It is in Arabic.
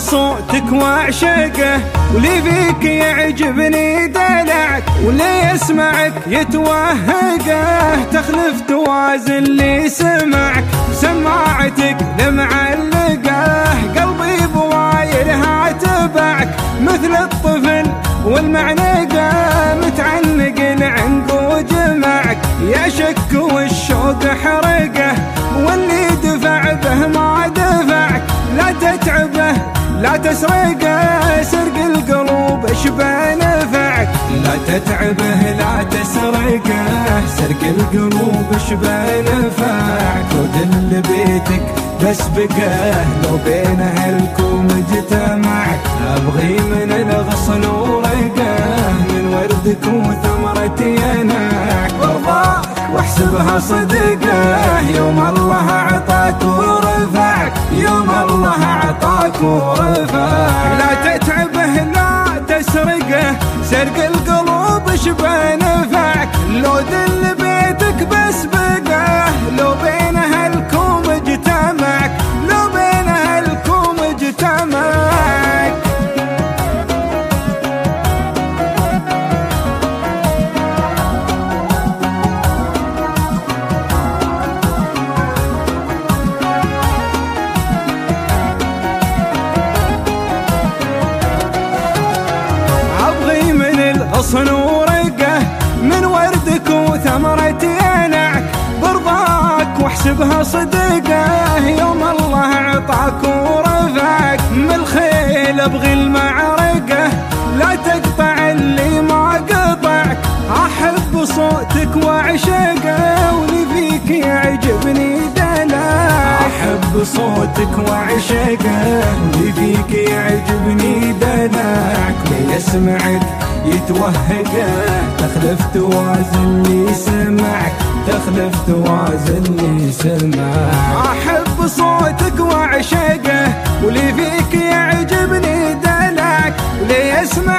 صوتك واعشقه، واللي فيك يعجبني دلعك، واللي يسمعك يتوهقه، تخلف توازن اللي سمعك، سماعتك لمعلقه، قلبي بوايرها تبعك، مثل الطفل والمعنقه، متعلق العنقود معك، يا شك والشوق حرقه، واللي دفع به ما دفعك، لا تتعبه لا تسرقه، سرق القلوب اشبه نفعك، لا تتعبه لا تسرقه، سرق القلوب اشبه نفعك، ودل بيتك بس بقاه، لو بين اهلكم اجتمعك، ابغي من الغصن ورقاه، من وردك وثمرة يناك، برضاك واحسبها صدقه، يوم الله عطاك ورفعك، يوم الله عطاك ورفعك، لا تتعبه لا تسرقه، سرق القلوب شبه نفعك، لو دل بيتك بس بقاه، لو بين اهلكم اجتمعك، لو بين اهلكم اجتمعك. غصن ورقه، من وردك وثمرة ينعك، برضاك واحسبها صدقه، يوم الله عطاك ورفعك، من الخيل ابغي المعرقه، لا تقطع اللي ما قطعك، احب صوتك واعشقه، واللي فيك يعجبني دلعك، احب صوتك واعشقه، واللي فيك يعجبني دلعك، يسمعك يتوهقه، تخلف توازن اللي سمعك، تخلف توازن اللي سمعك، احب صوتك واعشقه، واللي فيك يعجبني دلعك، واللي يسمع